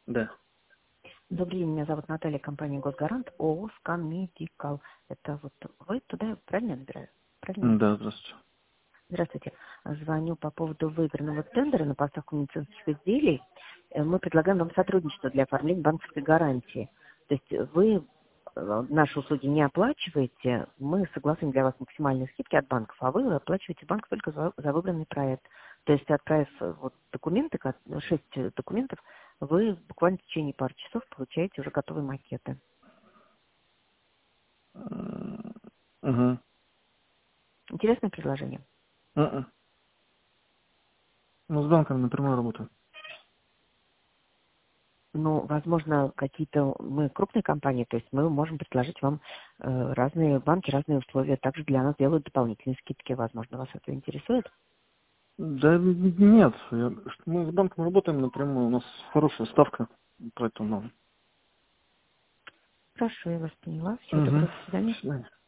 Да. Добрый день, меня зовут Наталья, компания «Госгарант», ООО «Скан Медикал». Это вот вы туда правильно я набираю? Правильно? Да, здравствуйте. Здравствуйте. Звоню по поводу выигранного тендера на поставку медицинских изделий. Мы предлагаем вам сотрудничество для оформления банковской гарантии. То есть вы наши услуги не оплачиваете, мы согласуем для вас максимальные скидки от банков, а вы оплачиваете банк только за выбранный проект. То есть, отправив вот документы, 6 документов, вы буквально в течение пары часов получаете уже готовые макеты. Угу. Интересное предложение. Ну, с банком напрямую работаю. Ну, возможно, какие-то мы крупные компании, то есть мы можем предложить вам разные банки, разные условия. Также для нас делают дополнительные скидки, возможно, вас это интересует. Да нет, мы с банком работаем напрямую, у нас хорошая ставка, поэтому... Хорошо, я вас поняла. Всего Угу. доброго, до свидания. До свидания.